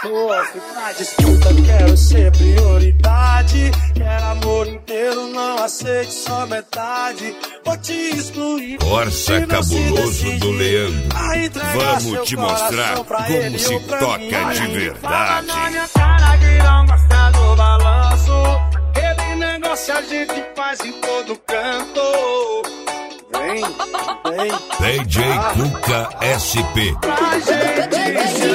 Sofre na disputa, quero ser prioridade. Quero amor inteiro, não aceite só metade. Vou te excluir. Corsa Cabuloso do Leandro. Vamos te mostrar como se toca de verdade. Na minha cara que não gosta do balanço. Aquele negócio a gente faz em todo canto. Vem. DJ Cuca SP. Pra gente se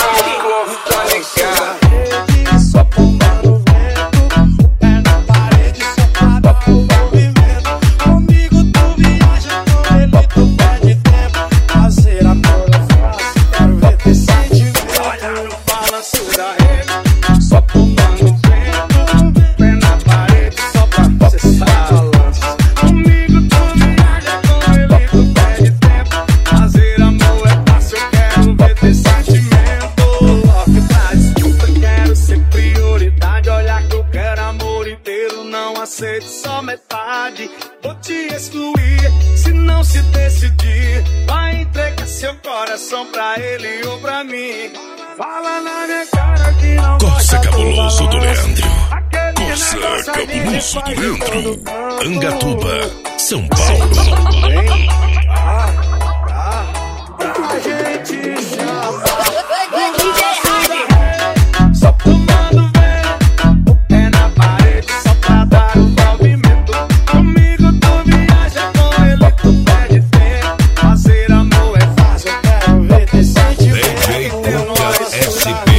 dar só pumbando vento. O pé na parede só pra dar o movimento. Comigo tu viaja, com ele tu perde tempo. Fazer amor é fácil, quero ver ter sentimento. Olha no balanço da rede, só pumbando vento. O pé na parede só pra acessar balanço. Comigo tu viaja, com ele tu perde tempo. Fazer amor é fácil, eu quero ver ter sentimento. Logo pra disputa, quero ser prioridade. Olha que eu quero amor inteiro, não aceito só metade. Vou te excluir, se não se decidir. Vai entregar seu coração pra ele ou pra mim. Fala na minha cara que não Corsa gosta Cabuloso do Leandro. Aquele Corsa negócio a gente Cabuloso do faz em Leandro. todo canto. Angatuba, São Paulo. Pra gente se amar. DJ Cuca SP.